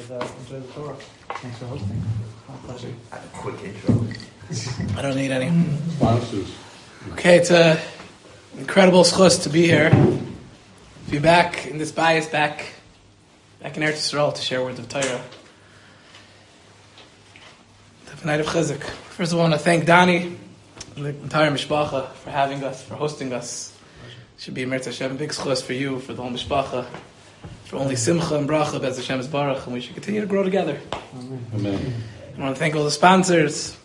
enjoy the Torah. Thanks for hosting. My pleasure. I have a quick intro. I don't need any. Okay, it's an incredible schus to be here. To be back in this bias, back in Eretz Yisrael to share words of Torah. The night of Chizuk. First of all, I want to thank Dani and the entire Mishpacha for having us, for hosting us. It should be a Meretz Hashem, big schus for you, for the whole Mishpacha, for only Simcha and Bracha, Bez Hashem's Baruch, and we should continue to grow together. Amen. I want to thank all the sponsors.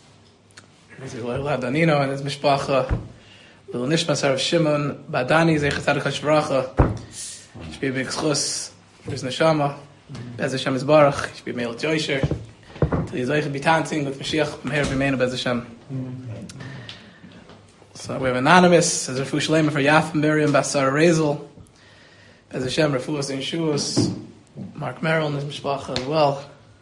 Danino and his Mishpacha, Little Nishmas Harav Shimon, Badani, Zeichat Tzaddik HaShvaracha. Should be a big schus for his neshama. Bez Hashem's Baruch. Should be a Meilat Yosher. Till he's be dancing with Mashiach B'meher B'meinu Bez Hashem. So we have Anonymous, as Refu Shalema for Yaf Miriam Basar Rezel. Bez Hashem, Refuas and Shuas. Mark Merrill and his Mishpacha as well.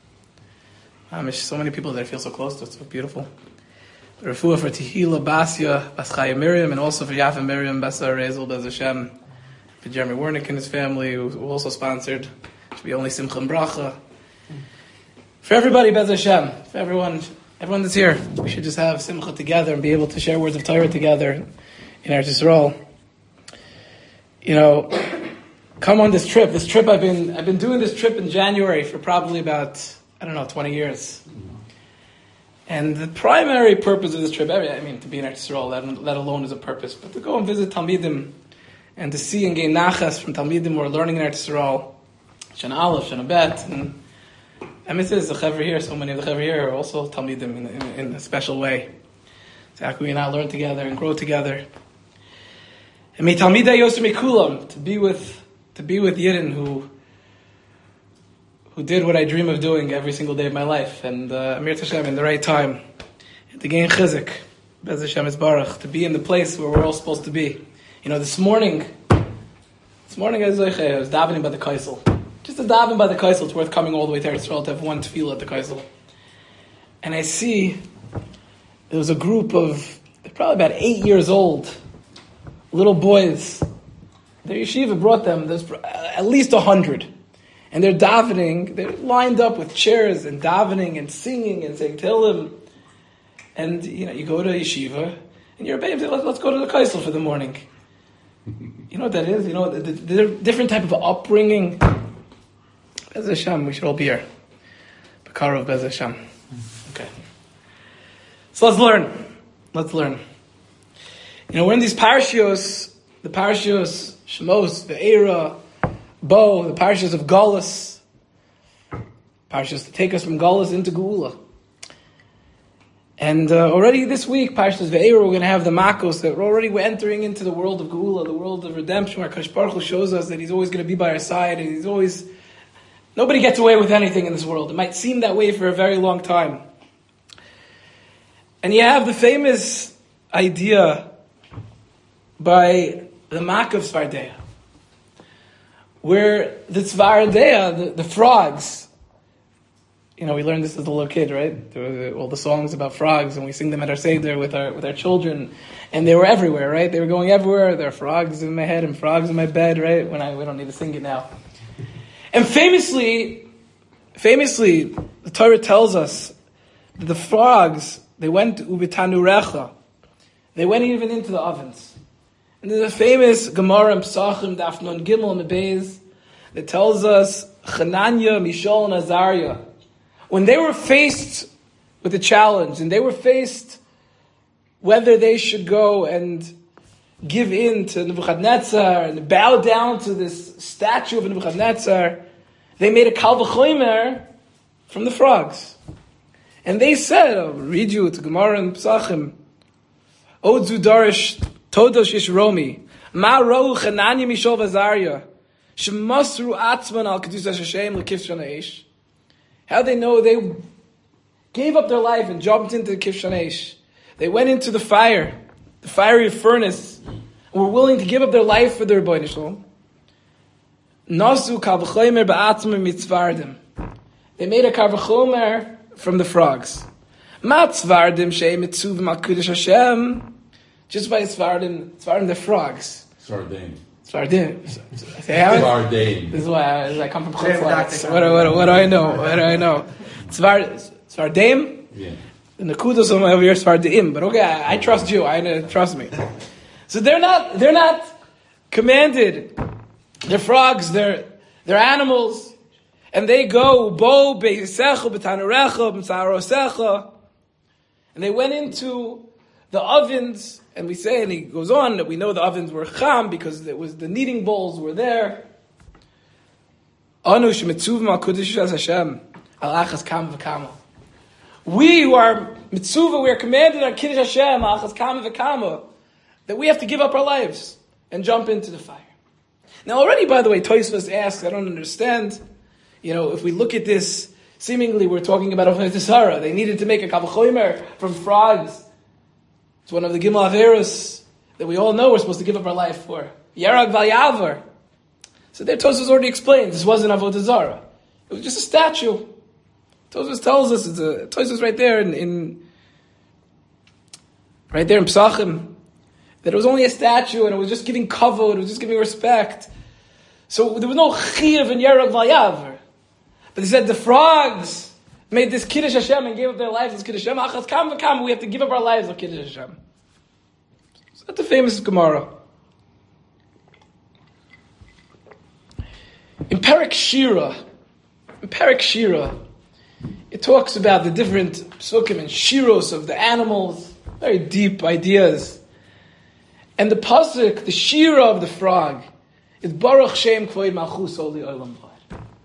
So many people that feel so close to it, so beautiful. Refuah for Tehila Basya Baschaya Miriam, and also for Yaf Miriam Basar Rezel Bez Hashem. For Jeremy Wernick and his family, who also sponsored. Should be only Simcha and Bracha. For everybody, Bez Hashem, for everyone that's here, we should just have Simcha together and be able to share words of Torah together in Eretz Yisrael. You know, come on this trip. This trip I've been doing this trip in January for probably about 20 years. And the primary purpose of this trip, to be in Eretz Yisrael, that alone is a purpose, but to go and visit Talmidim and to see and gain nachas from Talmidim who are learning in Eretz Yisrael, Shana Aleph, Shana Bet, and this is the Chaver here. So many of the Chaver here are also Talmidim in a special way. So how can we not learn together and grow together? And may Talmidei Yosem Mikulam, to be with Yidden who did what I dream of doing every single day of my life, and Amir Tashem in the right time, and to gain Chizuk, Bez Hashem is Baruch, to be in the place where we're all supposed to be. You know, this morning I was davening by the Kaisel. Just to daven by the Kaisel, it's worth coming all the way to Eretz Yisrael to have one tefillah at the Kaisel. And I see there was a group of, they're probably about 8 years old, little boys. Their yeshiva brought them, there's at least 100. And they're davening, they're lined up with chairs and davening and singing and saying Tehillim. And you go to yeshiva and you're saying, let's go to the Kaisel for the morning. You know what that is? The different type of upbringing. Bez Hashem, we should all be here. Bakarov Bez Hashem. Okay. So let's learn. We're in these parashios, the parashios, Shemos, Ve'era, Bo, the parashas of Galus, parashas to take us from Galus into Geula. And already this week, parashas Ve'era, we're going to have the Makos, that we're entering into the world of Geula, the world of redemption, where Kadosh Baruch Hu shows us that He's always going to be by our side, and nobody gets away with anything in this world. It might seem that way for a very long time. And you have the famous idea by the Mak of Svardeya, where the Tzvardeya, the frogs, we learned this as a little kid, right? There were all the songs about frogs, and we sing them at our Seder with our children, and they were everywhere, right? They were going everywhere. There are frogs in my head and frogs in my bed, right? We don't need to sing it now. And famously, the Torah tells us that the frogs, they went to Ubitanurecha. They went even into the ovens. And there's a famous Gemara in Pesachim, Daf Nun Gimel Mebez, that tells us Chananya, Mishal, and Azariah, when they were faced with a challenge, and they were faced whether they should go and give in to Nebuchadnezzar and bow down to this statue of Nebuchadnezzar, they made a kal v'chomer from the frogs. And they said, I'll read you to Gemara and Pesachim, Odzu Darish Todosh Yishromi, Ma Rohu Chananya Mishal V'Azariah, Shemasru Atzman Al Kedusas Hashem L'Kif Shana. How they know they gave up their life and jumped into the Kif Shana. They went into the fire, the fiery furnace, and were willing to give up their life for their Rebbeinu Shalom. Nasu kal v'chomer ba'atzmim mitzvardim. They made a kal v'chomer from the frogs. Ma tzvardim she'em mitzuvim al kudosh Hashem. Just by tzvardim, the frogs. Sardain. Svardim. Say how? Svardim. This is why I come from Chutzlaritz. What do I know? What do I know? Svardim? Yeah. The Nakudos over here Svardim. But okay, I trust you. Trust me. So they're not commanded. They're frogs. They're animals. And they go, Bo, Beisecha, B'tanurecha, B'tzarosecha. And they went into the ovens, and we say, and he goes on, that we know the ovens were cham, because it was the kneading bowls were there. Anu shemitzuvam al kudish Hashem, al achas kam v'kama. We who are mitzuva, we are commanded on Kiddush Hashem, al achas kam v'kama, that we have to give up our lives and jump into the fire. Now already, by the way, Tosfos asks, I don't understand, if we look at this, seemingly we're talking about Avodah Zarah. They needed to make a kavachomer from frogs. It's one of the Gimel Averos that we all know we're supposed to give up our life for. Yerag Valyavar. So there Tosfos already explained, this wasn't Avodah Zarah. It was just a statue. Tosfos tells us, Tosfos right there in Pesachim, that it was only a statue and it was just giving kavod, it was just giving respect. So there was no chiyav in Yerag Valyavar. But they said the frogs made this Kiddush Hashem and gave up their lives as Kiddush Hashem. Achas kam v'kam, we have to give up our lives of Kiddush Hashem. So that's the famous Gemara. In Perek Shira, it talks about the different psukim and shiros of the animals, very deep ideas. And the pasuk, the shira of the frog, is Baruch Shem Kvoid Malchus Oli Olam V'ad.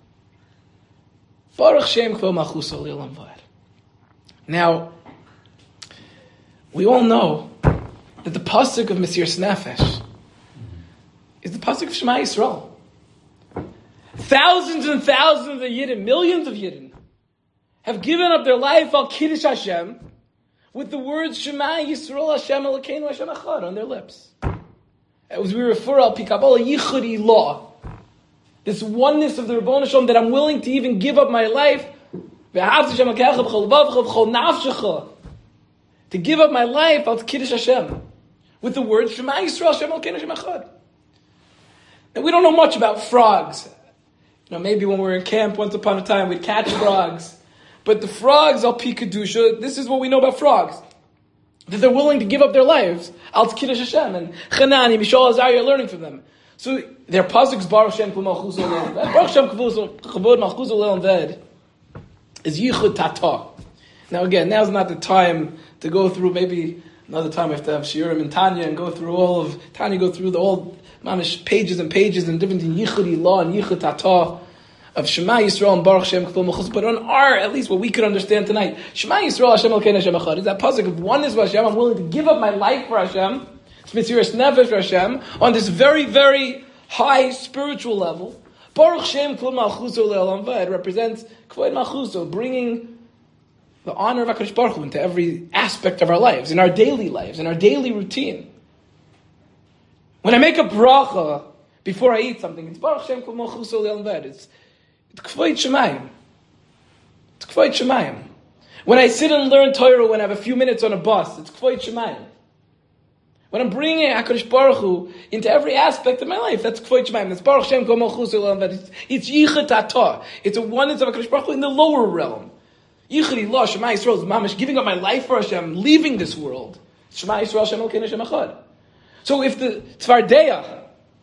Baruch Shem Kvoid Malchus Oli Olam V'ad. Now, we all know that the pasuk of Mesiras Nefesh is the pasuk of Shema Yisrael. Thousands and thousands of Yidden, millions of Yidden, have given up their life al Kiddush Hashem with the words Shema Yisrael Hashem Elokeinu Hashem Echad on their lips. As we refer al Pikabala Yichud Ilah, this oneness of the Rebbeinu Shalom that I'm willing to even give up my life, to give up my life al Kiddush Hashem with the words Shema Yisrael Hashem Elokeinu Hashem Echad. Now we don't know much about frogs. Maybe when we were in camp once upon a time we'd catch frogs. But the frogs, al pi kedusha, this is what we know about frogs. That they're willing to give up their lives. Al Kiddush Hashem. And Chanani, Mishal, Azariah are learning from them. So their pasuk's Baruch Shem Kavod Malchus Olam V'ad. Baruch Shem Kavod Malchus Olam V'ad is Yichud Tata. Now again, now's not the time to go through, maybe another time we have to have Shiurim and Tanya and go through all of, Tanya go through the old mamish pages and pages and different in Yichud Ilah and Yichud Tata of Shema Yisrael and Baruch Shem Kavod Malchus. But on our, at least what we could understand tonight, Shema Yisrael Hashem Elokeinu Hashem Echad is that pasuk of oneness with Hashem. I'm willing to give up my life for Hashem. It's Mesiras Nefesh for Hashem on this very, very high spiritual level. Baruch Shem Kavod Malchus Olam V'ad represents Kavod Malchus, bringing the honor of HaKadosh Baruch Hu into every aspect of our lives, in our daily lives, in our daily routine. When I make a bracha before I eat something, it's Baruch Shem Kavod Malchus Olam V'ad. It's K'vayit Shemayim. It's K'vayit Shemayim. When I sit and learn Torah, when I have a few minutes on a bus, it's K'vayit Shemayim. When I'm bringing HaKadosh Baruch Hu into every aspect of my life, that's K'vayit Shemayim. That's Baruch Shem Kavod Malchus Olam V'ad. It's Yichud Tata. It's a oneness of HaKadosh Baruch Hu in the lower realm. Yichud Ilah, Shema Yisrael is mamish, giving up my life for Hashem, leaving this world. Shema Yisrael Hashem Elokeinu Hashem Echad. So if the Tzvardeya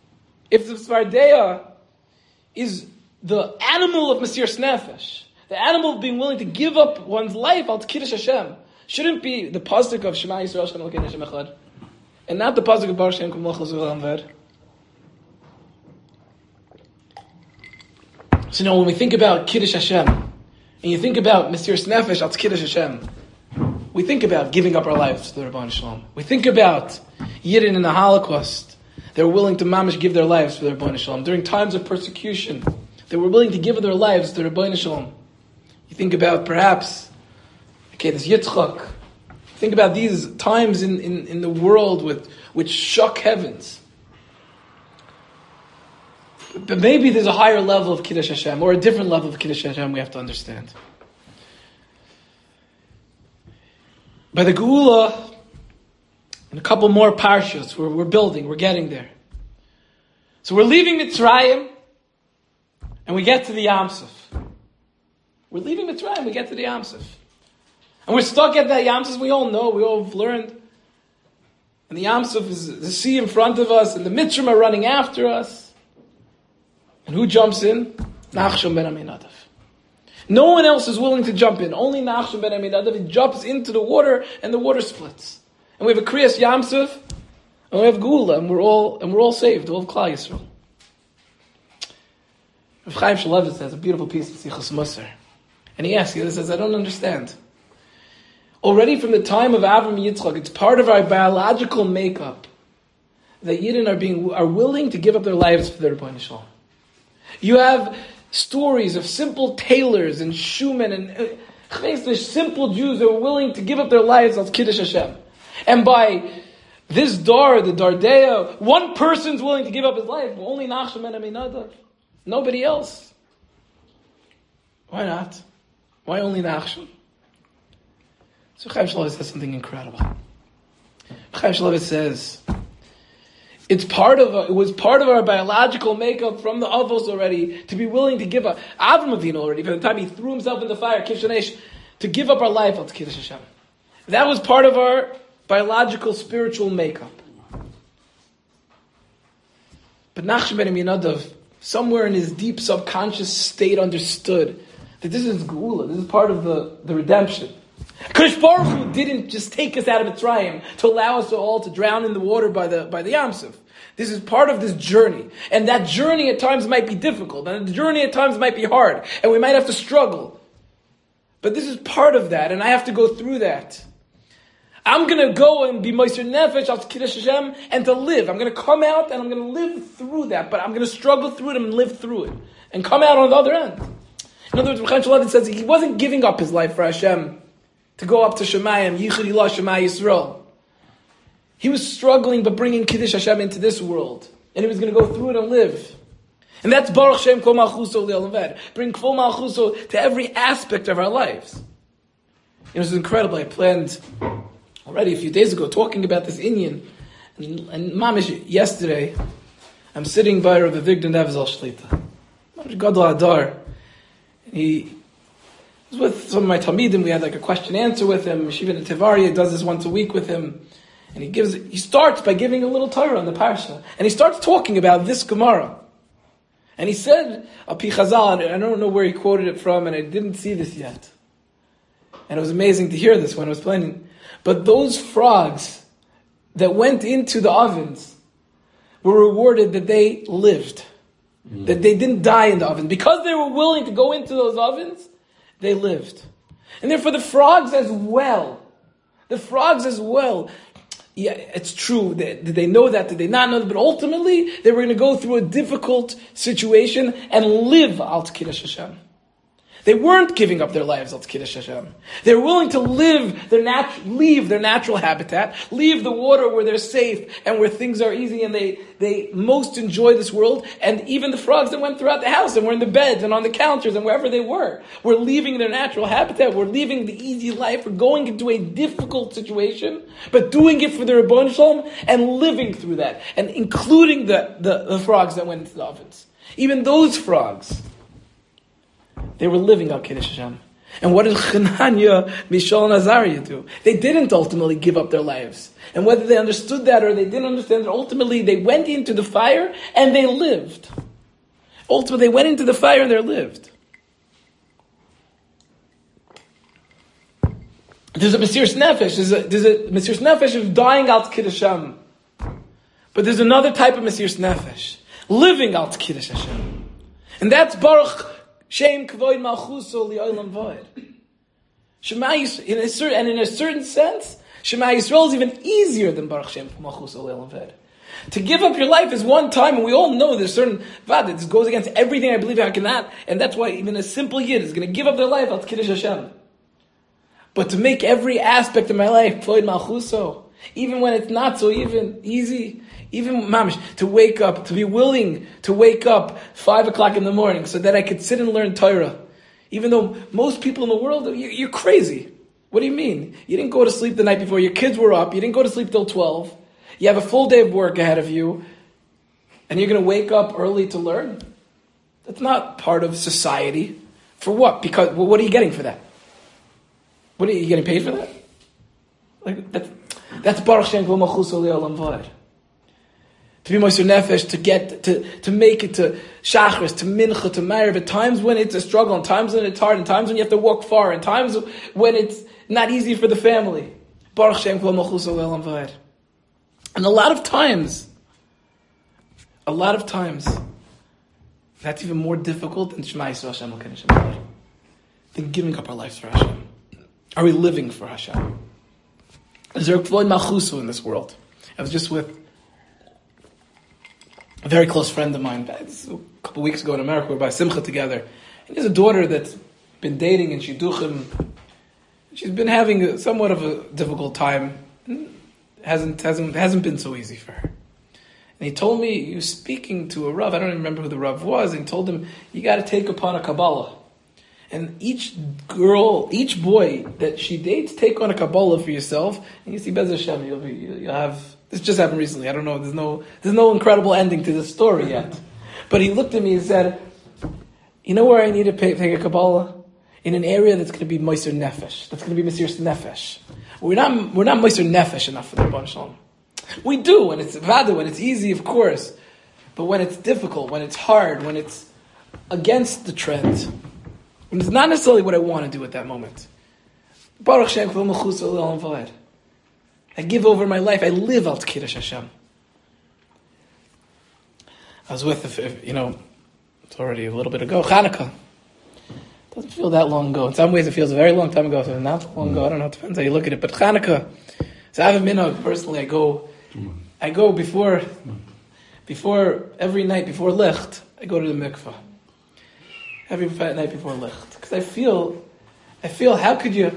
is the animal of Mesiras Nefesh, the animal of being willing to give up one's life al Kiddush Hashem, shouldn't be the pasuk of Shema Yisrael Hashem Elokeinu Hashem Echad, and not the pasuk of Baruch Shem Kavod Malchus Olam V'ad. So when we think about Kiddush Hashem, and you think about Mesiras Nefesh al Kiddush Hashem, we think about giving up our lives to the Rebbeinu Shalom. We think about Yidden in the Holocaust. They were willing to mamish give their lives for the Rebbeinu Shalom. During times of persecution, they were willing to give their lives to the Rebbeinu Shalom. You think about perhaps, there's Yitzchak. Think about these times in the world which shook heavens. But maybe there's a higher level of Kiddush Hashem, or a different level of Kiddush Hashem we have to understand. By the Geula, and a couple more parshas, we're building, we're getting there. So we're leaving Mitzrayim, and we get to the Yam Suf. We're leaving Mitzrayim, we get to the Yam Suf. And we're stuck at that Yam Suf, we all know, we all have learned. And the Yam Suf is the sea in front of us, and the Mitzrayim are running after us. And who jumps in? Nachshon ben Aminadav. No one else is willing to jump in. Only Nachshon ben Aminadav. He jumps into the water, and the water splits. And we have a Kriyas Yam Suf, and we have Geula, and we're all saved, all of Klal Yisrael. Rav Chaim Shmulevitz has a beautiful piece of Sichos Musar. And he asks, he says, I don't understand. Already from the time of Avram Yitzchak, it's part of our biological makeup that Yidden are willing to give up their lives for their Rebbeinu Shalom. You have stories of simple tailors and shoemen and simple Jews that were willing to give up their lives as Kiddush Hashem. And by this Dar, the Dardea, one person's willing to give up his life. Only Nachshon ben Aminadav. Nobody else. Why not? Why only Nachshon? So Chaim Shmulevitz says something incredible. Chaim Shmulevitz says, it was part of our biological makeup from the Avos already to be willing to give up. Avram Avinu already, from the time he threw himself in the fire, Kivshanesh, to give up our life al Kiddush Hashem. That was part of our biological, spiritual makeup. But Nachshon ben Aminadav, somewhere in his deep subconscious state, understood that this is Geula, this is part of the redemption. Kadosh Baruch Hu didn't just take us out of Mitzrayim to allow us all to drown in the water by the Yam Suf. This is part of this journey. And that journey at times might be difficult, and the journey at times might be hard, and we might have to struggle. But this is part of that, and I have to go through that. I'm going to go and be Meiser Nefesh al Kiddush Hashem and to live. I'm going to come out and I'm going to live through that, but I'm going to struggle through it and live through it and come out on the other end. In other words, Chaim Shmulevitz says he wasn't giving up his life for Hashem to go up to Shemayim, Yichud Ilah Shema Yisrael. He was struggling but bringing Kiddush Hashem into this world, and he was going to go through it and live. And that's Baruch Shem Kol Malchuso Le'olam Ved. Bring Kol Malchuso to every aspect of our lives. It was incredible. I planned already a few days ago talking about this Inyan, and Mamish yesterday, I'm sitting by Rabbi Avigdor Nevezal Shlita, Gadol Adar. He was with some of my Talmidim. We had like a question answer with him. Shiva Tivaria does this once a week with him, and he starts by giving a little Torah on the parsha, and he starts talking about this Gemara. And he said, Api Chazal, and I don't know where he quoted it from, and I didn't see this yet. And it was amazing to hear this when I was planning. But those frogs that went into the ovens were rewarded that they lived. That they didn't die in the oven. Because they were willing to go into those ovens, they lived. And therefore the frogs as well. Yeah, it's true. Did they know that? Did they not know that? But ultimately, they were going to go through a difficult situation and live al Kiddush Hashem. They weren't giving up their lives al Kiddush Hashem. They were willing to leave their natural habitat, leave the water where they're safe and where things are easy and they most enjoy this world. And even the frogs that went throughout the house and were in the beds and on the counters and wherever they were leaving their natural habitat. We're leaving the easy life. We're going into a difficult situation, but doing it for the Rebbeinu Shalom and living through that, and including the frogs that went into the ovens. Even those frogs, they were living al Kiddush Hashem. And what did Chananya, Mishael, and Azariah do? They didn't ultimately give up their lives. And whether they understood that or they didn't understand it, ultimately they went into the fire and they lived. Ultimately they went into the fire and they lived. There's a Mesiras Nefesh. There's a Mesiras Nefesh of dying al Kiddush Hashem. But there's another type of Mesiras Nefesh. Living al Kiddush Hashem. And that's Baruch Shem Kvoid Malchuso Li'olam Void. Shema Yisrael, in a certain sense, Shema Yisrael is even easier than Baruch Shem Malchuso Li'olam Void. To give up your life is one time, and we all know there's certain vad. This goes against everything I believe I cannot, and that's why even a simple yid is going to give up their life al Kiddush Hashem. But to make every aspect of my life Kvoid Malchuso, even when it's not so easy. Even mamish, to wake up, to be willing to wake up 5 o'clock in the morning so that I could sit and learn Torah. Even though most people in the world, you're crazy. What do you mean? You didn't go to sleep the night before, your kids were up, you didn't go to sleep till 12, you have a full day of work ahead of you. and you're going to wake up early to learn. That's not part of society. For what? Because what are you getting for that? What are you getting paid for that? Like that's Baruch Shem Kol Malchus Olam Vayed. To be Moser Nefesh, to make it to Shachris, to Mincha, to Ma'ariv, at times when it's a struggle, and times when it's hard, and times when you have to walk far, and times when it's not easy for the family. Baruch Shem Kol Malchus Olam Vayed. And a lot of times, that's even more difficult than Shema Yisrael Hashem Elokeinu Shem Echad. Than giving up our lives for Hashem. Are we living for Hashem? Is there a Kvod Malchusu in this world? I was just with a very close friend of mine, a couple of weeks ago in America. We were by Simcha together. And he has a daughter that's been dating in Shidduchim. She's been having somewhat of a difficult time. Hasn't been so easy for her. And he told me, he was speaking to a Rav, I don't even remember who the Rav was, and he told him, you got to take upon a Kabbalah. And each boy that she dates, take on a Kabbalah for yourself, and you see Bez Hashem, you'll have, this just happened recently, I don't know, there's no incredible ending to this story yet. But he looked at me and said, you know where I need to take a Kabbalah? In an area that's going to be Moser Nefesh, that's going to be Mesiras Nefesh. We're not Moser Nefesh enough for the Rebbeinu Shalom. We do, when it's vada, when it's easy, of course. But when it's difficult, when it's hard, when it's against the trend, when it's not necessarily what I want to do at that moment. Baruch Shem Kol Malchus Olam Vayed. I give over my life. I live al Kiddush Hashem. I was with, it's already a little bit ago, Chanukah. Doesn't feel that long ago. In some ways, it feels a very long time ago. So not long ago. I don't know. It depends how you look at it. But Chanukah. So I have a minhag personally. I go before every night before Licht. I go to the mikveh. Every night before Licht, because I feel how could you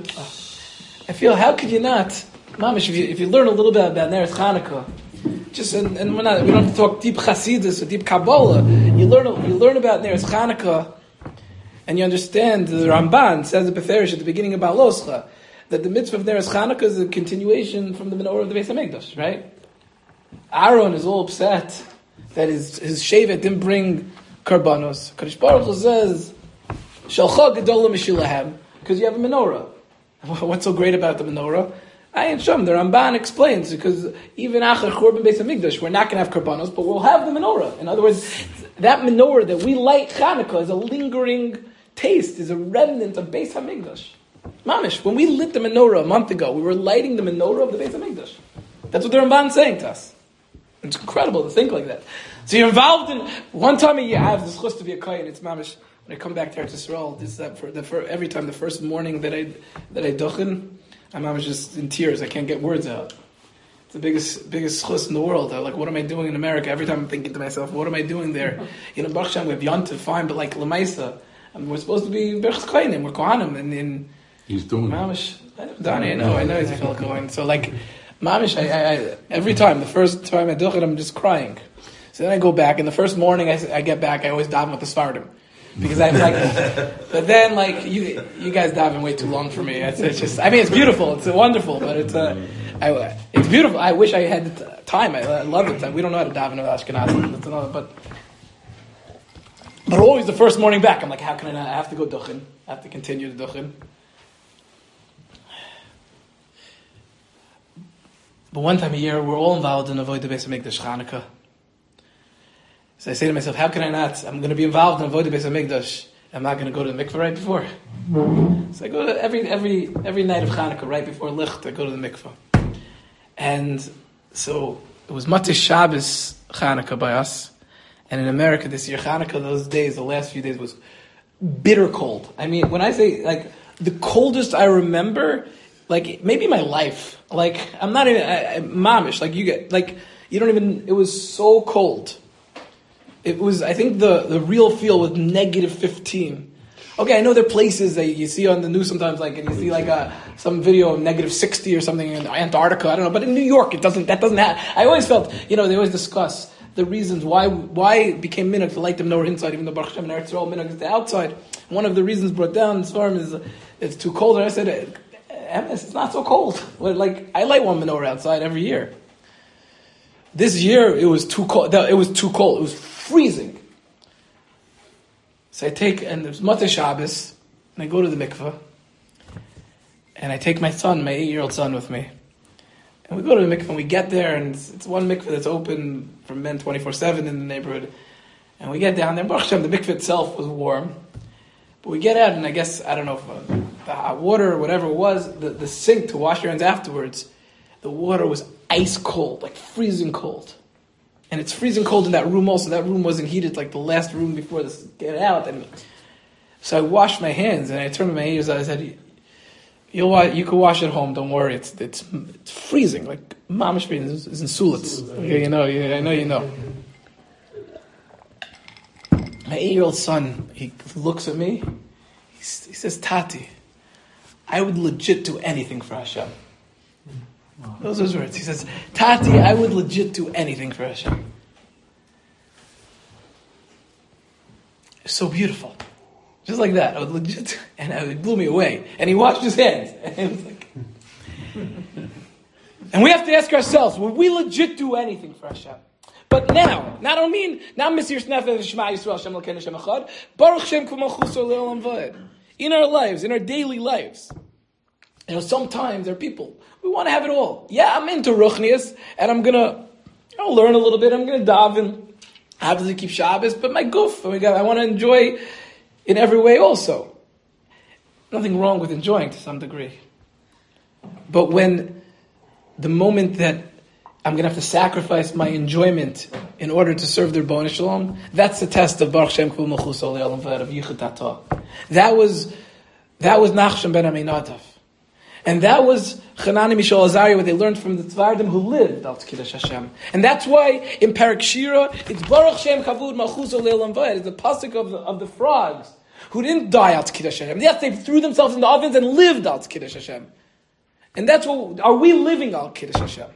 not, Mamish, if you learn a little bit about Neres Chanukah, just and we don't have to talk deep Chassidus or deep Kabbalah. You learn about Neres Chanukah. And you understand, the Ramban says the Beferish at the beginning of Baloscha, that the mitzvah of Neres Chanukah is a continuation from the menorah of the Beis HaMikdash, right? Aaron is all upset that his shevet didn't bring karbanos. Kadosh Baruch Hu says, Shalcha gedolah mishilahem, because you have a menorah. What's so great about the menorah? Ayin Shom, the Ramban explains, because even after Churban Beis HaMikdash, we're not going to have karbanos, but we'll have the menorah. In other words, that menorah that we light Chanukah is a lingering taste, is a remnant of Beis HaMikdash. Mamish, when we lit the menorah a month ago, we were lighting the menorah of the Beis HaMikdash. That's what the Ramban is saying to us. It's incredible to think like that. So you're involved in, one time a year, I have this chus to be a kohen, it's mamish, when I come back to Eretz Yisrael, this is every time, the first morning that I duchen, I'm just in tears, I can't get words out. It's the biggest chus in the world. I'm like, what am I doing in America? Every time I'm thinking to myself, what am I doing there? Baruch Hashem, we have Yontif, fine, but like Lamaisa, we're supposed to be Berchus Kohanim, we're Kohanim, and in he's doing Mamish, Donnie, I know he's a fellow Kohen. So like, Mamish, I every time, the first time I do it, I'm just crying. So then I go back, and the first morning I get back, I always daven with the Sfardim. Because I'm like, but then like, you guys daven way too long for me. It's just, I mean, it's beautiful, it's wonderful, but it's beautiful. I wish I had the time, I love it. We don't know how to daven with Ashkenazim, that's another, but always the first morning back, I'm like, how can I not? I have to go duchen. I have to continue the duchen. But one time a year, we're all involved in Avodah Beis HaMikdash Chanukah. So I say to myself, how can I not? I'm going to be involved in Avodah Beis HaMikdash. I'm not going to go to the mikveh right before. So I go to every night of Chanukah, right before Licht, I go to the mikveh. And so it was Matzah Shabbos Chanukah by us. And in America this year, Chanukah, those days, the last few days, was bitter cold. I mean, when I say, like, the coldest I remember, like, maybe my life. Like, I'm not even, mamish, like, you don't even, it was so cold. It was, I think the real feel was negative 15. Okay, I know there are places that you see on the news sometimes, like, and you see, like, some video of negative 60 or something in Antarctica, I don't know, but in New York, that doesn't happen. I always felt, they always discuss the reasons why it became minhag to light the menorah inside, even though Baruch Hashem and Eretz Yisrael minhag is the outside. One of the reasons brought down this farm is it's too cold. And I said, it's not so cold. Like, I light one menorah outside every year. This year it was too cold. It was too cold. It was freezing. So I take, and there's Motzei Shabbos, and I go to the mikveh, and I take my son, my 8-year-old son, with me. And we go to the mikveh, and we get there, and it's one mikveh that's open for men 24/7 in the neighborhood. And we get down there, Baruch Hashem, the mikveh itself was warm. But we get out, and I guess, I don't know, if the hot water or whatever it was, the sink to wash your hands afterwards, the water was ice cold, like freezing cold. And it's freezing cold in that room also. That room wasn't heated like the last room before this get out. And so I washed my hands, and I turned to my ears, and I said, you can wash at home, don't worry, it's freezing, like mamish freezing, it's in Sulitz. Okay, I know you know. My 8-year-old son, he looks at me, he says, Tati, I would legit do anything for Hashem. Those are his words. He says, Tati, I would legit do anything for Hashem. It's so beautiful. Just like that. I would legit, and it blew me away. And he washed his hands. And it was like, and we have to ask ourselves, would we legit do anything for Hashem? But now Mesiras Nefesh Shema Yisrael Hashem Elokeinu Hashem Echad, Baruch Shem Kol Malchuso Le'olam Va'ed. In our lives, in our daily lives. Sometimes there are people, we want to have it all. Yeah, I'm into Ruchnias, and I'm going to learn a little bit, I'm going to daven, I have to keep Shabbos, but my goof, I want to enjoy in every way also. Nothing wrong with enjoying to some degree. But when the moment that I'm going to have to sacrifice my enjoyment in order to serve the Rebbeinu Shalom, that's the test of Baruch Shem Kol Malchuso Le'olam Va'ed, of Yichud Hatah. That was Nachshon ben Aminadav. And that was Chanani Mishal Azariah, what they learned from the Tzvardim who lived Al Kiddush Hashem. And that's why in Parak Shira, it's Baruch Shem Kavud Malchuso Le'olam Va'ed. It's the pasuk of the frogs who didn't die Al Kiddush Hashem. Yes, they threw themselves in the ovens and lived Al Kiddush Hashem. And that's what, are we living Al Kiddush Hashem?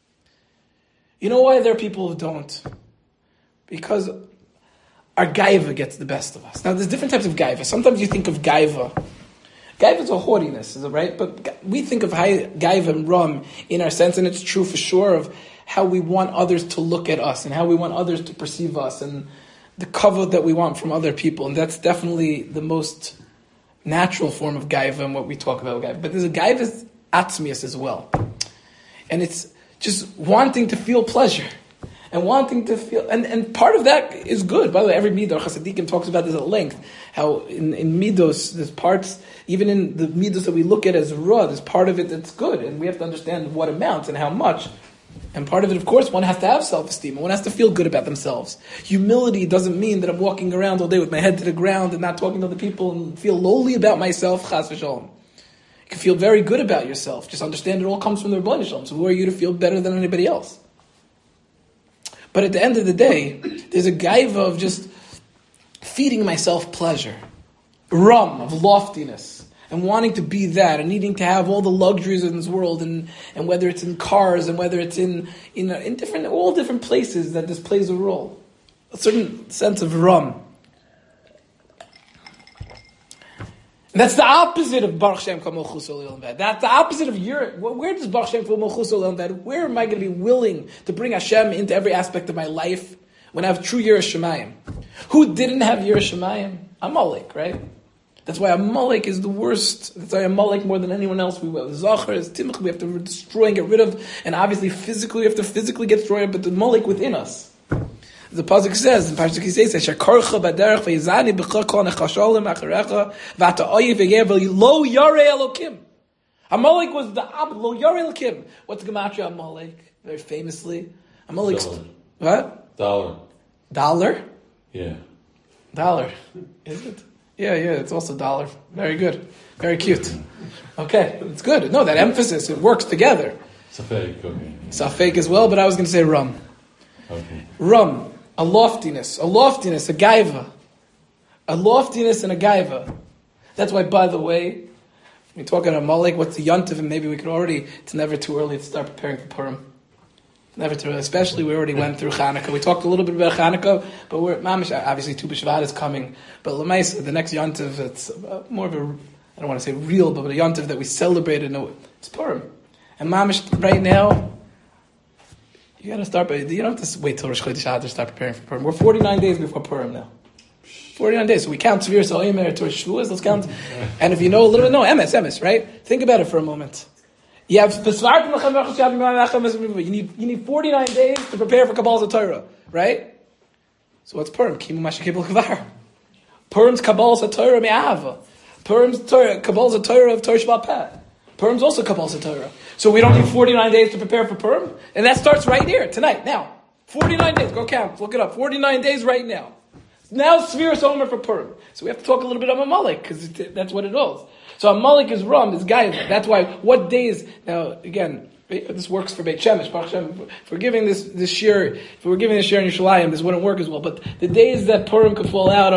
You know why there are people who don't? Because our gaiva gets the best of us. Now, there's different types of gaiva. Sometimes you think of gaiva. Gaiva is a haughtiness, right? But we think of gaiva and rum in our sense, and it's true for sure, of how we want others to look at us and how we want others to perceive us and the kavod that we want from other people. And that's definitely the most natural form of gaiva and what we talk about with gaiva. But there's a gaiva atzmius as well. And it's just wanting to feel pleasure. And wanting to feel, and part of that is good. By the way, every midah, Chasadikim talks about this at length. How in midos, there's parts, even in the midos that we look at as ra, there's part of it that's good. And we have to understand what amounts and how much. And part of it, of course, one has to have self-esteem. One has to feel good about themselves. Humility doesn't mean that I'm walking around all day with my head to the ground and not talking to other people and feel lowly about myself, chas v'shalom. You can feel very good about yourself. Just understand it all comes from the Rebbeinu Shalom. So who are you to feel better than anybody else? But at the end of the day, there's a gaiva of just feeding myself pleasure. Rum, of loftiness. And wanting to be that, and needing to have all the luxuries in this world, and whether it's in cars, and whether it's in all different places that this plays a role. A certain sense of rum. And that's the opposite of Baruch Shem Kol Malchuso Le'olam Va'ed. That's the opposite of where does Baruch Shem Kol Malchuso Le'olam Va'ed? Where am I going to be willing to bring Hashem into every aspect of my life when I have true Yiras Shamayim? Who didn't have Yiras Shamayim? Amalek, right? That's why Amalek is the worst. That's why Amalek more than anyone else. Zachar is Timach, we have to destroy and get rid of. And obviously physically, we have to physically get destroyed, but the Amalek within us. The pasuk says, the pasuk says, "Shekarcha baderech v'yizani b'chakol nechasholim acharecha v'ata oyev v'yev lo yarei Elokim." Amalek was the lo yarei Elokim. What's the gematria Amalek? Very famously, Amalek. What? Dollar. Yeah. Dollar. Is it? Yeah. It's also dollar. Very good. Very cute. Okay, it's good. No, that emphasis, it works together. Safek, okay. Safek as well, but I was going to say rum. Okay. Rum. A loftiness, a gaiva. A loftiness and a gaiva. That's why, by the way, we talk about Amalek, what's the yontiv, and maybe we could already, it's never too early to start preparing for Purim. Never too early, especially we already went through Chanukah. We talked a little bit about Chanukah, but obviously Tu B'Shvat is coming. But L'maisa, the next yontiv, it's more of a, I don't want to say real, but a yontiv that we celebrated, it's Purim. And Mamish, right now, You gotta start, but you don't have to wait till Rosh Chodesh Adar to start preparing for Purim. We're 49 days before Purim now. 49 days. So we count Severe Sa'omer to Shavuos, let's count. And if you know a little bit, no, MS, right? Think about it for a moment. You have you need 49 days to prepare for Kabbalah Torah, right? So what's Purim? Kimu Mashakibul Kvar. Purim's Kabbalah Torah Me'ahava. Purim's Kabbalah Torah of Torah Sheba'al Peh. Purim's also Kabbalah Torah. So we don't need 49 days to prepare for Purim? And that starts right here, tonight, now. 49 days, go count, look it up. 49 days right now. Now Sefiras Omer for Purim. So we have to talk a little bit about Amalek, because that's what it is. So Amalek is Ram, is Gaiva. That's why, what days, now again, this works for Beit Shemesh, Baruch Hashem. If we're giving this shir, if we're giving this shir in Yerushalayim, this wouldn't work as well. But the days that Purim could fall out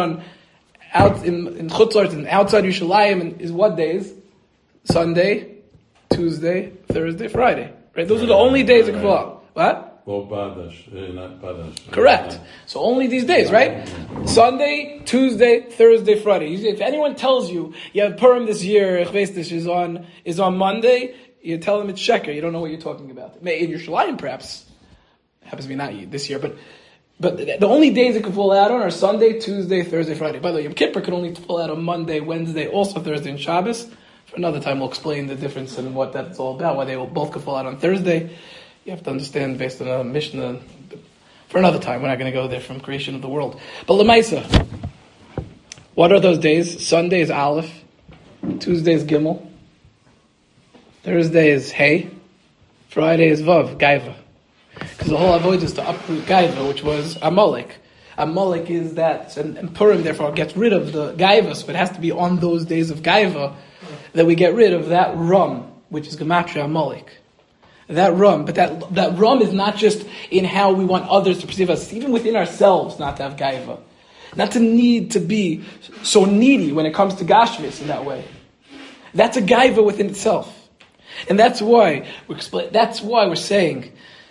in Chutzlart and outside Yerushalayim is what days? Sunday, Tuesday, Thursday, Friday. Right? Those are the only days that could fall out. What? Well, Badash, not Badash. Correct. So only these days, right? Sunday, Tuesday, Thursday, Friday. If anyone tells you have Purim this year, is on Monday, you tell them it's Sheker. You don't know what you're talking about. In Yerushalayim, perhaps. It happens to be not this year, but the only days it can fall out on are Sunday, Tuesday, Thursday, Friday. By the way, Yom Kippur can only fall out on Monday, Wednesday, also Thursday, and Shabbos. For another time, we'll explain the difference and what that's all about, why they both could fall out on Thursday. You have to understand based on a Mishnah. For another time, we're not going to go there from creation of the world. But Lemaisa, what are those days? Sunday is Aleph, Tuesday is Gimel, Thursday is Hey, Friday is Vav, Gaiva. Because the whole avoid is to uproot Gaiva, which was Amalek. Amalek is that, and Purim therefore gets rid of the Gaiva, so it has to be on those days of Gaiva that we get rid of that Rum, which is Gematria Amalek. That Rum, but that Rum is not just in how we want others to perceive us, even within ourselves not to have Gaiva. Not to need to be so needy when it comes to Gashmis in that way. That's a Gaiva within itself. And that's why we're saying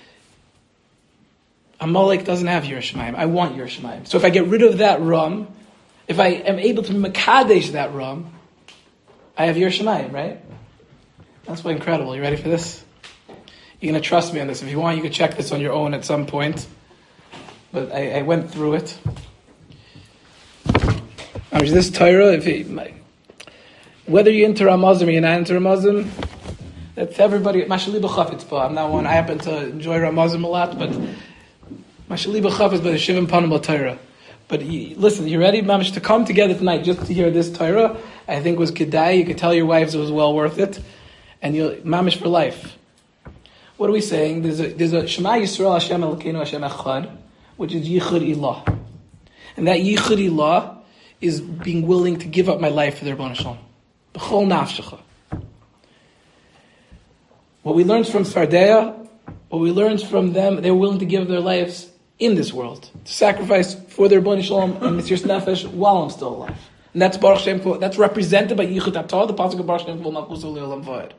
Amalek doesn't have Yerushalayim. I want Yerushalayim. So if I get rid of that Rum, if I am able to Makadesh that Rum, I have Yerushalayim, right? That's why incredible. You ready for this? You're going to trust me on this. If you want, you can check this on your own at some point. But I went through it. This Torah, whether you're into Ramazim or you're not into Ramazim, that's everybody. Mashali b'chafitzpah. I'm not one. I happen to enjoy Ramazim a lot, but Mashali b'chafitzpah, the Shivim Panim Torah. But listen, you ready, Mamish, to come together tonight just to hear this Torah? I think was kedai. You could tell your wives it was well worth it, and you'll Mamish for life. What are we saying? There's a Shema Yisrael Hashem Elokeinu Hashem Echad, which is Yichud Ilah, and that Yichud Ilah is being willing to give up my life for the Rebbeinu Shalom. B'chol nafshecha. What we learned from Sfardea, what we learned from them, they were willing to give their lives in this world, to sacrifice for their Rebbeinu Shalom and Mesiras Nefesh while I'm still alive. And that's Baruch Shem. That's represented by Yichud Atah, the pasuk of Baruch Shem Malchus Le'olam Va'ed.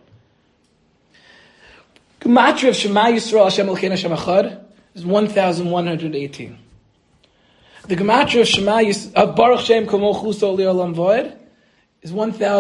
Gematria of Shema Yisrael Hashem Elokeinu Hashem Echad is 1,118. The Gematria of Shema of Baruch Shem Malchus Le'olam Va'ed is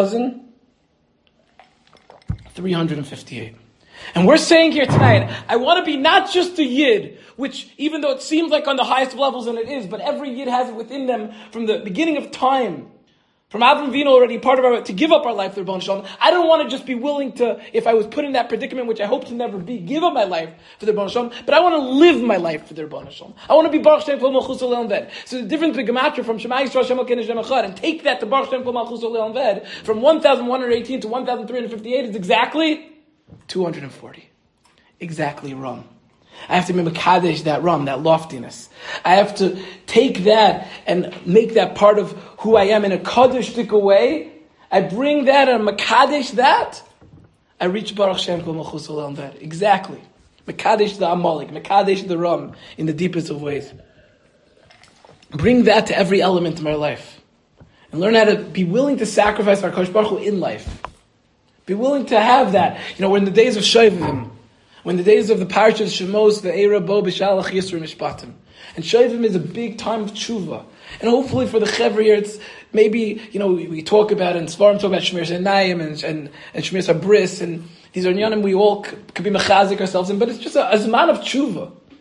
1,358. And we're saying here tonight, I want to be not just a Yid, which even though it seems like on the highest levels, and it is, but every Yid has it within them from the beginning of time. From Avram Avinu already, part of our, to give up our life for the Rebbeinu Shalom. I don't want to just be willing to, if I was put in that predicament, which I hope to never be, give up my life for the Rebbeinu Shalom, but I want to live my life for the Rebbeinu Shalom. I want to be Baruch Shem Kol Malchus Le'olam Va'ed. So the difference between Gematria from Shema Yisrael Hashem Elokeinu Hashem Echad and take that to Baruch Shem Kol Malchus Le'olam Va'ed from 1,118 to 1,358 is exactly 240. Exactly Rum. I have to remember Kadesh, that Rum, that loftiness. I have to take that and make that part of who I am in a Kaddish-tic way. I bring that and Makadesh that. I reach Baruch Shem Kol Malchus Le'olam Va'ed. Exactly. Makadesh the Amalek, Makadesh the Rum in the deepest of ways. Bring that to every element of my life. And learn how to be willing to sacrifice our Kodesh Baruch Hu in life. Be willing to have that. We're in the days of Shovim. When the days of the Parshat of Shemos, the Eira Bo B'Shalach Yisro Mishpatim. And Shovim is a big time of tshuva. And hopefully for the Chevra here, it's maybe, we talk about, and Svarim talk about Shmiras Einayim and Shmiras HaBris, and these are nyanim we all could be mechazik ourselves in, but it's just a zman of tshuva.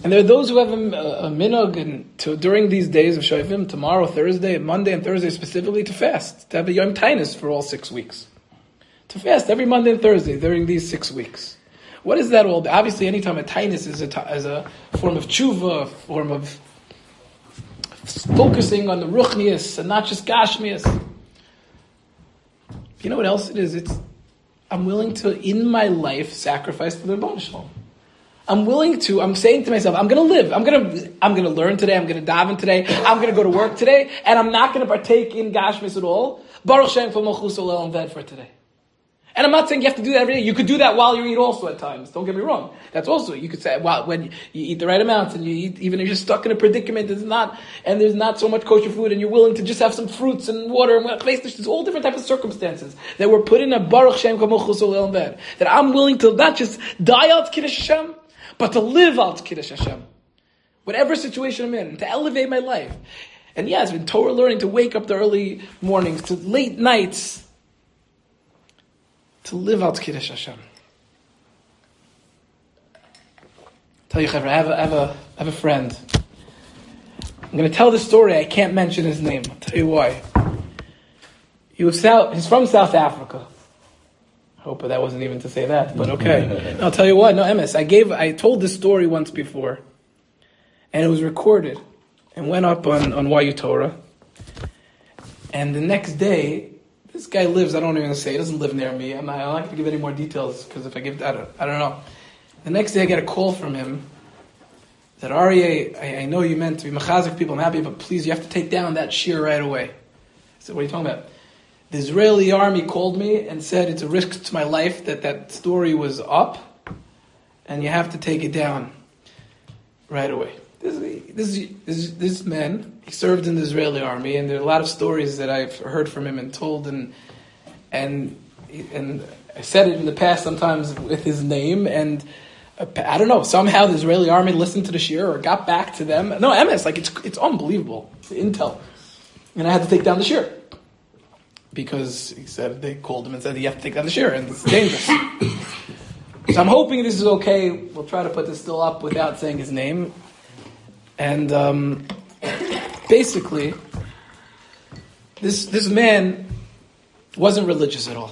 And there are those who have a minhag and during these days of Shofim, tomorrow, Thursday, Monday and Thursday specifically, to fast, to have a Yom Tainus for all 6 weeks. To fast every Monday and Thursday during these 6 weeks. What is that all? Obviously, anytime a Tainus is a form of tshuva, a form of focusing on the ruchnius and not just gashmius. You know what else it is? I'm willing to, in my life, sacrifice to the Rebbeinu Shalom. I'm saying to myself, I'm going to live. I'm going to learn today. I'm going to daven today. I'm going to go to work today. And I'm not going to partake in gashmis at all. Baruch Shem for Malchus Olel and Ved for today. And I'm not saying you have to do that every day. You could do that while you eat also at times. Don't get me wrong. That's also, you could say, when you eat the right amount and you eat, even if you're stuck in a predicament, there's not so much kosher food and you're willing to just have some fruits and water and there's all different types of circumstances that we're put in a Baruch Shem for Malchus Olel and Ved. That I'm willing to not just die out Kiddush Hashem, but to live out Kiddush Hashem. Whatever situation I'm in, to elevate my life. And yes, in Torah learning, to wake up the early mornings, to late nights, to live out Kiddush Hashem. Tell you, Chaver, I have a friend. I'm going to tell this story. I can't mention his name. I'll tell you why. He's from South Africa. I hope that wasn't even to say that, but okay. I'll tell you what. No, MS. I told this story once before, and it was recorded and went up on YU Torah. And the next day, this guy lives. I don't even say he doesn't live near me. I'm not going to give any more details because if I give that, I don't know. The next day, I get a call from him that Aryeh, I know you meant to be mechazik people. I'm happy, but please, you have to take down that shir right away. I said, what are you talking about? The Israeli army called me and said it's a risk to my life that story was up, and you have to take it down right away. This man, he served in the Israeli army, and there are a lot of stories that I've heard from him and told, and I said it in the past sometimes with his name, and I don't know, somehow the Israeli army listened to the shir or got back to them. No, MS, it's unbelievable. It's intel. And I had to take down the shir. Because he said, they called him and said, you have to take down the shir, and it's dangerous. So I'm hoping this is okay. We'll try to put this still up without saying his name. And basically, this man wasn't religious at all.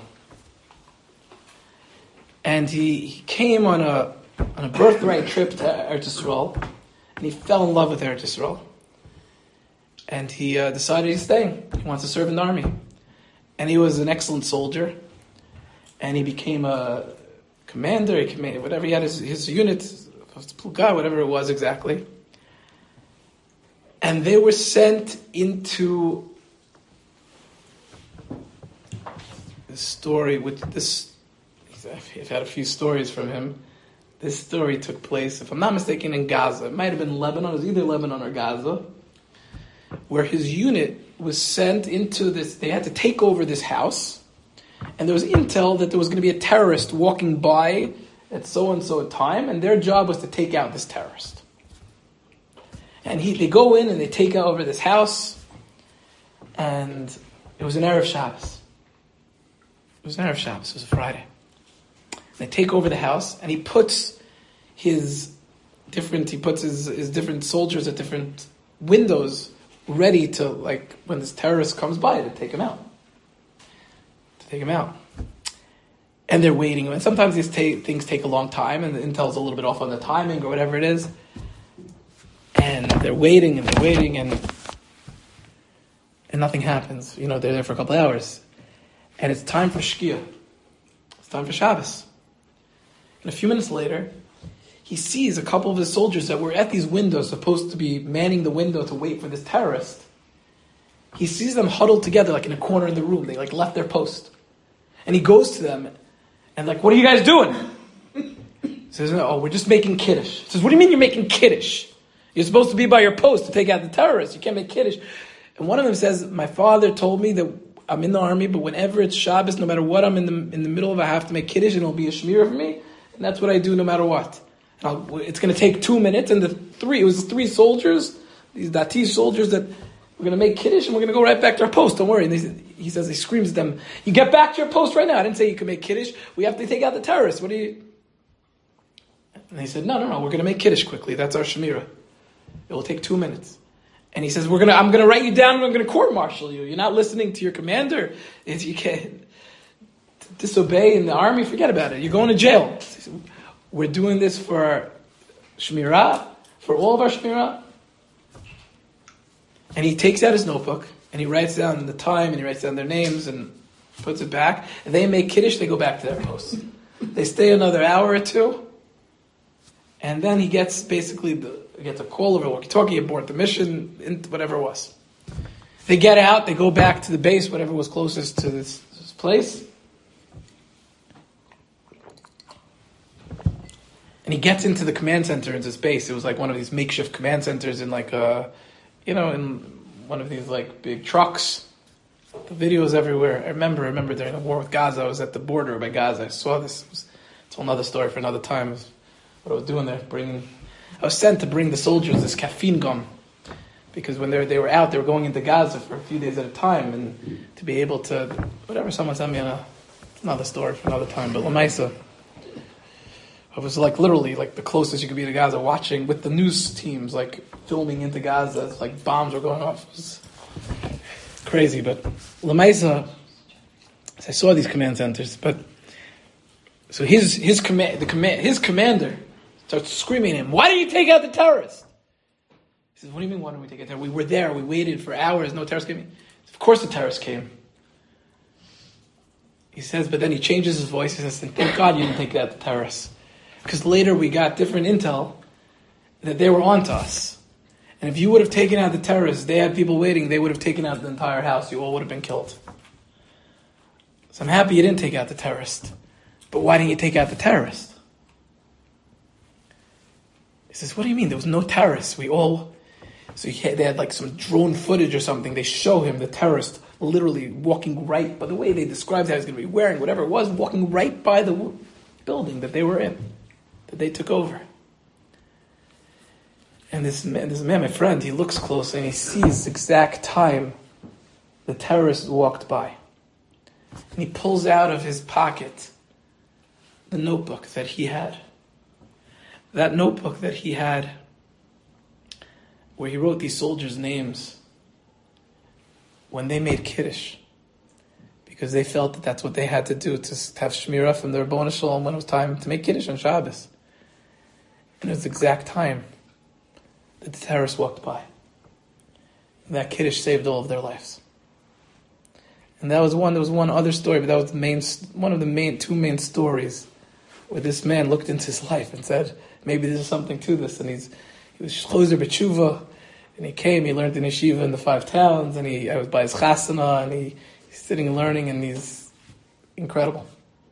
And he came on a birthright trip to Eretz Yisrael, and he fell in love with Eretz Yisrael. And he decided he's staying. He wants to serve in the army. And he was an excellent soldier. And he became a commander, whatever, he had his unit, whatever it was exactly. And they were sent into this story with this. I've had a few stories from him. This story took place, if I'm not mistaken, in Gaza. It might have been Lebanon. It was either Lebanon or Gaza, where his unit was sent into this. They had to take over this house, and there was intel that there was going to be a terrorist walking by at so-and-so time, and their job was to take out this terrorist. And they go in and they take over this house, and it was an Erev Shabbos. It was a Friday. They take over the house, and he puts his different soldiers at different windows ready to, like, when this terrorist comes by, to take him out. And they're waiting. And sometimes these things take a long time, and the intel's a little bit off on the timing or whatever it is. And they're waiting, and nothing happens. They're there for a couple of hours. And it's time for Shkia. It's time for Shabbos. And a few minutes later, he sees a couple of his soldiers that were at these windows, supposed to be manning the window to wait for this terrorist. He sees them huddled together, like in a corner in the room. They left their post. And he goes to them and what are you guys doing? He says, oh, we're just making Kiddush. He says, what do you mean you're making Kiddush? You're supposed to be by your post to take out the terrorists. You can't make Kiddush. And one of them says, my father told me that I'm in the army, but whenever it's Shabbos, no matter what I'm in the middle of, I have to make Kiddush, and it'll be a shmir for me. And that's what I do no matter what. It's going to take 2 minutes, and it was three soldiers, these Dati soldiers, that we're going to make Kiddush, and we're going to go right back to our post. Don't worry. And he screams at them, you get back to your post right now. I didn't say you can make Kiddush. We have to take out the terrorists. What do you... And they said, no, we're going to make Kiddush quickly. That's our Shemira. It will take 2 minutes. And he says, I'm going to write you down and I'm going to court-martial you. You're not listening to your commander. If you can't disobey in the army, forget about it. You're going to jail. He said, we're doing this for Shemira, for all of our Shemira. And he takes out his notebook and he writes down the time and he writes down their names and puts it back. And they make Kiddush, they go back to their posts. They stay another hour or two. And then he gets a call over walkie-talkie, abort the mission, whatever it was. They get out, they go back to the base, whatever was closest to this place. And he gets into the command center in this base. It was like one of these makeshift command centers in in one of these like big trucks. The videos everywhere. I remember during the war with Gaza, I was at the border by Gaza. I saw this. It's a whole other story for another time. What I was doing there, I was sent to bring the soldiers this caffeine gum, because when they were out, they were going into Gaza for a few days at a time, and to be able to, whatever someone sent me another story for another time, but Lamaisa, I was like literally like the closest you could be to Gaza, watching with the news teams, like filming into Gaza, as like bombs were going off. It was crazy, but Lamaisa, I saw these command centers, but so his commander starts screaming at him, why didn't you take out the terrorists? He says, what do you mean, why didn't we take out terrorists? We were there, we waited for hours, no terrorists came. Of course the terrorists came. He says, but then he changes his voice, he says, thank God you didn't take out the terrorists. Because later we got different intel that they were onto us. And if you would have taken out the terrorists, they had people waiting, they would have taken out the entire house, you all would have been killed. So I'm happy you didn't take out the terrorist. But why didn't you take out the terrorist? He says, what do you mean? There was no terrorists. They had like some drone footage or something. They show him, the terrorist, literally walking right, by the way they described how he was going to be wearing, whatever it was, walking right by the building that they were in, that they took over. And this man, my friend, he looks close and he sees the exact time the terrorist walked by. And he pulls out of his pocket the notebook that he had. That notebook that he had, where he wrote these soldiers' names when they made Kiddush, because they felt that that's what they had to do to have Shmirah from the Rabboni Shalom when it was time to make Kiddush on Shabbos. And it was the exact time that the terrorists walked by. And that Kiddush saved all of their lives. And there was one other story, but that was one of the two main stories where this man looked into his life and said, maybe there's something to this. And he was Chozer B'Tshuva, and he came, he learned in yeshiva in the 5 towns, and I was by his chasana, and he's sitting and learning, and he's incredible.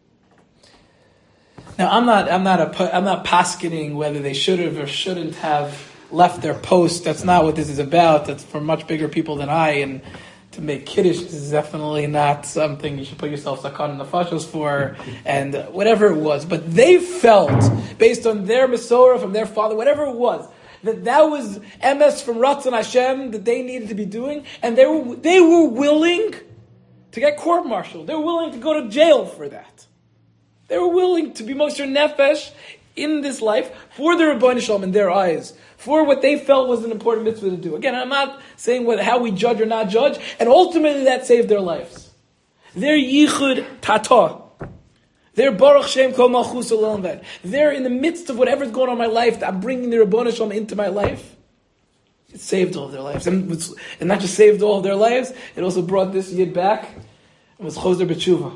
Now, I'm not paskening whether they should have or shouldn't have left their post. That's not what this is about. That's for much bigger people than I, and to make Kiddush is definitely not something you should put yourself sakon in the fashos for, and whatever it was. But they felt, based on their Masorah from their father, whatever it was, that was MS from Ratzon Hashem that they needed to be doing, and they were willing to get court-martialed. They were willing to go to jail for that. They were willing to be Mosher Nefesh in this life for the Rabboni Shalom in their eyes, for what they felt was an important mitzvah to do. Again, I'm not saying how we judge or not judge, and ultimately that saved their lives. Their yichud tata, their baruch shem kol malchus olam vad. They're in the midst of whatever's going on in my life. I'm bringing the Rabboni Shalom into my life. It saved all of their lives, and not just saved all of their lives. It also brought this yid back. It was Chozer B'Tshuva.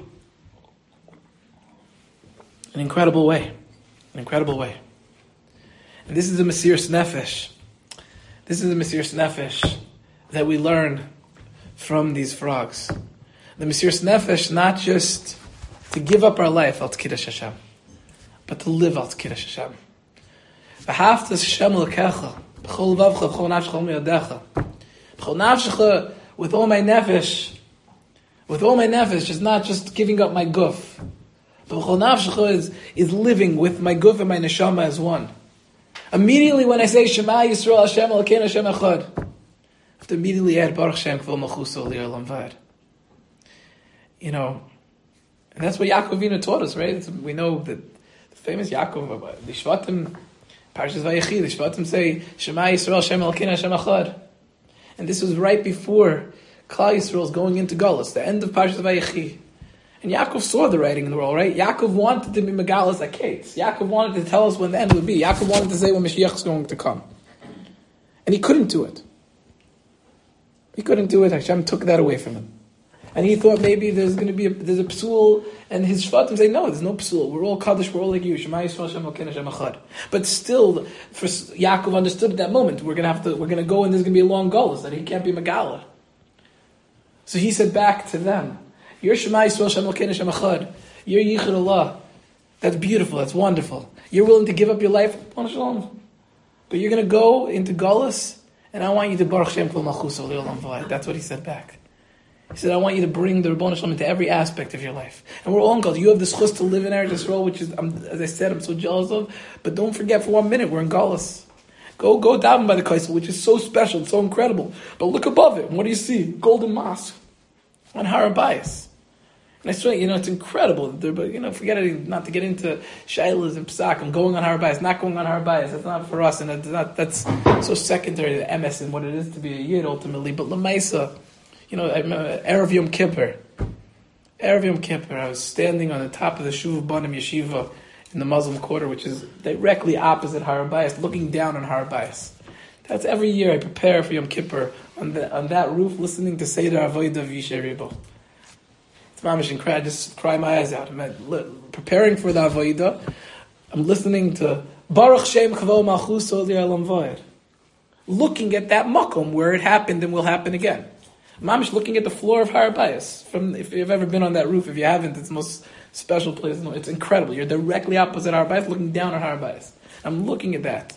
An incredible way. And this is the Mesiras Nefesh. This is the Mesiras Nefesh that we learn from these frogs. The Mesiras Nefesh, not just to give up our life al Kiddush Hashem, but to live al Kiddush Hashem. V'ahavta Hashem l'kecha, b'chol vavcha, b'chol nafshecha u'miyadecha. B'chol nafshecha, with all my nefesh, is not just giving up my guf. B'chol nafshecha is living with my guf and my neshama as one. Immediately when I say Shema Yisrael Hashem Elokeinu Hashem Echad, I have to immediately add Baruch Shem K'vol Malchuso Li'olam Vad. And that's what Yaakov Avinu taught us, right? We know that famous Yaakov, the Shvatim, Parshas Vayechi, the Shvatim say, Shema Yisrael, Shem Elokeinu, Shem Echad. And this was right before Klal Yisrael's going into Galus, the end of Parshas Vayechi. And Yaakov saw the writing in the world, right? Yaakov wanted to be Megalas Akates. Yaakov wanted to tell us when the end would be. Yaakov wanted to say when Mashiach is going to come. And he couldn't do it. He couldn't do it. Hashem took that away from him. And he thought maybe there's going to be there's a psul, and his shvatim say, no, there's no psul. We're all kaddish, we're all like you. Shema Yisrael, Shem Elokeinu, Shem Echad. But still, for Yaakov understood at that moment, we're going to go and there's going to be a long galus, that he can't be Megala. So he said back to them, you're Shema Yisrael, Shem Elokeinu, Shem Echad. You're Yichud Allah. That's beautiful, that's wonderful. You're willing to give up your life, but you're going to go into galus, and I want you to Baruch Shem Kol Malchus Le'olam V'ad. That's what he said back. He said, I want you to bring the Rebbeinu Shalom into every aspect of your life. And we're all in Galus. You have this chus to live in Eretz Yisrael, which is, as I said, I'm so jealous of. But don't forget for 1 minute, we're in Galus. Go down by the Kaisel, which is so special, it's so incredible. But look above it. What do you see? Golden Mosque on Har HaBayis. And I swear, it's incredible. But, forget it, not to get into Shailas and Psak. I'm going on Har HaBayis, not going on Har HaBayis. That's not for us. And that's so secondary to MS and what it is to be a Yid ultimately. But Lamaisa, I remember Erev Yom Kippur. Erev Yom Kippur, I was standing on the top of the Shuv Banim Yeshiva in the Muslim Quarter, which is directly opposite Har HaBayis, looking down on Har HaBayis. That's every year I prepare for Yom Kippur on that roof, listening to Seder Avodah V'Yisher Ribo. It's mamish incredible. I just cry my eyes out. I'm preparing for the Avodah. I'm listening to Baruch Shem Chavo Malchus Le'olam V'ad, looking at that makom where it happened and will happen again. Mamish looking at the floor of Har HaBayis. If you've ever been on that roof, if you haven't, it's the most special place. It's incredible. You're directly opposite Har HaBayis, looking down on Har HaBayis. I'm looking at that.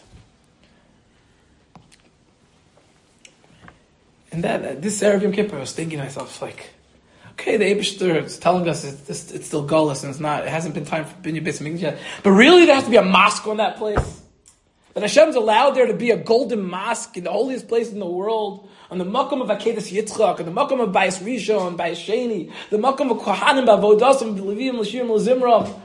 And this Erev Yom Kippur, I was thinking to myself, okay, the Eibishter is telling us it's still Gullus and it hasn't been time for Binyan Beis HaMikdash yet. But really there has to be a mosque on that place. That Hashem's allowed there to be a golden mosque in the holiest place in the world, on the Makom of Akedas Yitzchak, on the Makom of Bayis Rishon, Bayis Sheni, the Makom of Kohanim, Bavodasim, Levim, Lashim, Lazimram.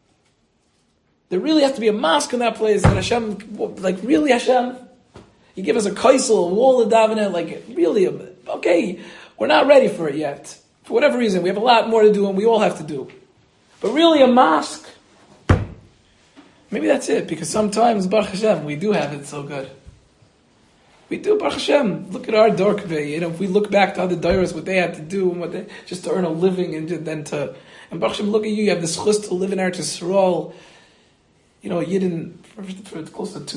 There really has to be a mosque in that place, and Hashem, really Hashem, you give us a kaisel, a wall of davening, really, okay, we're not ready for it yet. For whatever reason, we have a lot more to do, and we all have to do. But really a mosque, maybe that's it, because sometimes, Baruch Hashem, we do have it so good. We do, Baruch Hashem. Look at our Dorkvei. If we look back to other Dairas, what they had to do, and just to earn a living, and Baruch Hashem, look at you. You have this chus to live in Eretz Yisrael. Yidden for close to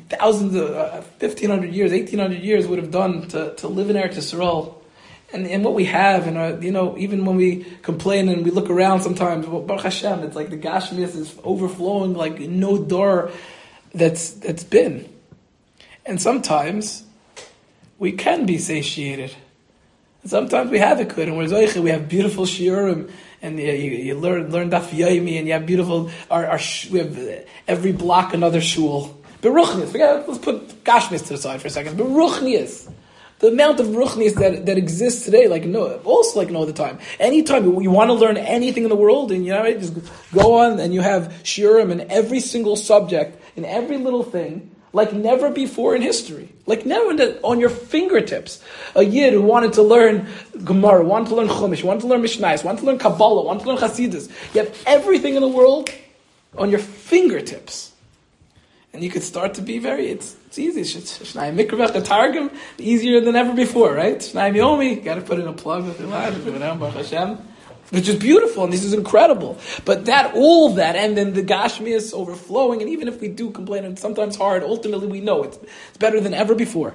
1,500 years, 1,800 years would have done to live in Eretz Yisrael. And what we have, and even when we complain and we look around sometimes, Baruch Hashem, it's like the Gashmias is overflowing like no door that's been. And sometimes we can be satiated. And sometimes we have it good, and we're zoiche. We have beautiful shiurim, and you learn daf yomi, and you have beautiful. We have every block another shul. Beruchnius, let's put Gashmis to the side for a second. Beruchnius, the amount of ruchnius that exists today, like no other time. Anytime you want to learn anything in the world, and just go on, and you have shiurim in every single subject, in every little thing. Like never before in history. Like never on your fingertips. A Yid who wanted to learn Gemara, wanted to learn Chumash, wanted to learn Mishnayos, wanted to learn Kabbalah, wanted to learn Hasidus. You have everything in the world on your fingertips. And you could start to be it's easy. Shnayim Mikravech, the Targum, easier than ever before, right? Shnayim Yomi, got to put in a plug with the Baruch Hashem. Which is beautiful, and this is incredible. But all that, and then the Gashmias overflowing, and even if we do complain, and it's sometimes hard, ultimately we know it's better than ever before.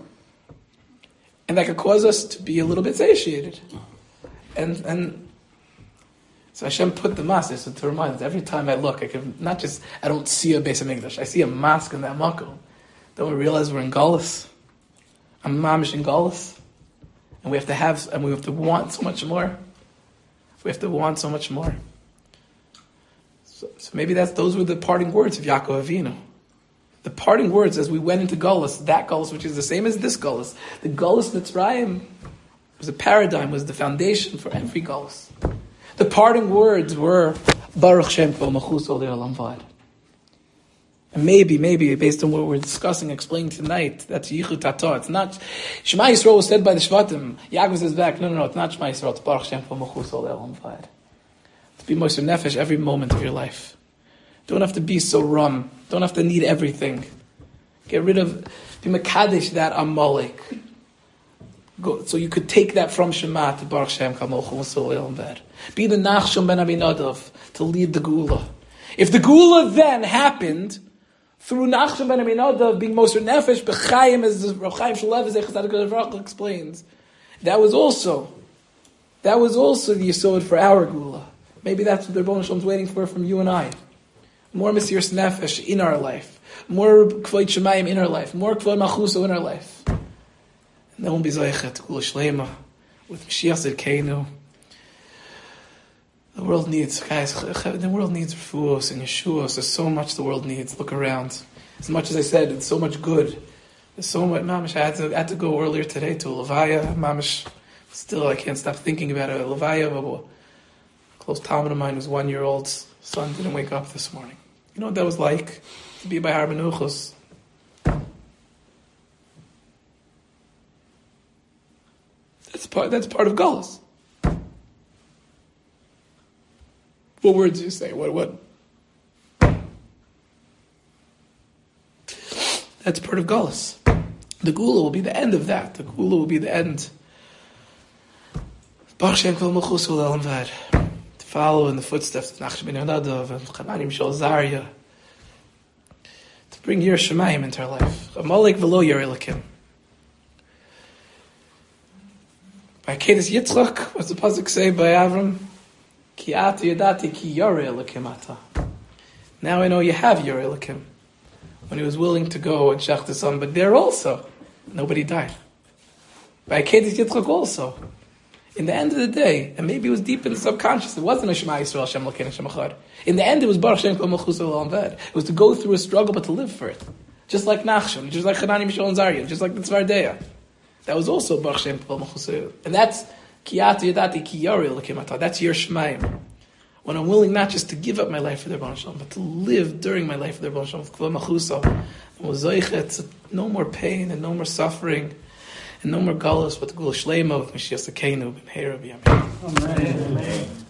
And that could cause us to be a little bit satiated. And so Hashem put the mosque, so to remind us, every time I look, I don't see a Beis HaMikdash, I see a mosque in that makom. Then we realize we're in Galus. I'm mamish in Galus. And we have to want so much more. We have to want so much more. So maybe those were the parting words of Yaakov Avinu. The parting words as we went into Galus, that Galus, which is the same as this Galus. The Galus Mitzrayim was a paradigm, was the foundation for every Galus. The parting words were Baruch Shem Kol Malchus Le'olam V'ad. And maybe, based on what we're discussing, explaining tonight, that's Yichud Tata. It's not, Shema Yisrael was said by the Shvatim. Yaakov says back, no, it's not Shema Yisrael, it's Baruch Shem Kol Malchus Ol Olam Vaed. To be Moser Nefesh every moment of your life. Don't have to be so rum. Don't have to need everything. Get rid of, be Mekadesh that Amalek. So you could take that from Shema to Baruch Shem Kol Malchus Ol Olam Vaed. Be the Nachshon ben Aminadav to lead the Geula. If the Geula then happened through Nachshon ben Aminadav being Moser Nefesh, B'chaim, as Rav Chaim Shalev explains, that was also the Yesod for our Geula. Maybe that's what the Rebbeinu Shalom is waiting for from you and I. More Mesiras Nefesh in our life. More Kvod Shemayim in our life. More Kvod Malchuso in our life. And then we'll be Zoichet, Geula Shlema, with Mashiach Zidkeinu. The world needs, guys, the world needs refuos and Yeshuos. There's so much the world needs. Look around. As much as I said, it's so much good. There's so much, Mamish, I had to go earlier today to Levaya. Mamish, still I can't stop thinking about it. Levaya, a close Talmud of mine, whose 1-year-old son didn't wake up this morning. You know what that was like? To be by Har Menuchos. That's part of Gullus. What words do you say? What? That's part of Gullus. The Geula will be the end of that. The Geula will be the end. Baruch Shem Kol Malchus Ol Olam Vaed. To follow in the footsteps of Nachshon ben Aminadav and Chanan Mishal Zarya. To bring Yer Shemayim into our life. Amalek v'lo Yer Elokim. By Kedes Yitzchak, what's the pasuk say by Avram? Ki ata yadati ki yoreh Elokim ata. Now I know you have Yoreh Elokim. When he was willing to go and shach the son, but there also, nobody died. By Kedes Yitzchak also. In the end of the day, and maybe it was deep in the subconscious, it wasn't a Shema Yisrael Hashem Elokeinu Hashem Echad. In the end, it was Baruch Shem Kol Malchus Ol Olam Vaed. It was to go through a struggle, but to live for it. Just like Nachshon, just like Hanani, Mishael, and Zarya, just like the Tzvardeya. That was also Baruch Shem Kol Malchus Ol Olam Vaed. And that's Ki ata yadati ki yoreh Elokim ata. That's your Shemayim. When I'm willing not just to give up my life for the Rebbeinu Shalom, but to live during my life for the Rebbeinu Shalom, with Kvod Malchuso, and with Zoichet, no more pain and no more suffering, and no more galus, but the Geula Shlema of Mashiach Zidkeinu b'mheira b'yamin. Amen.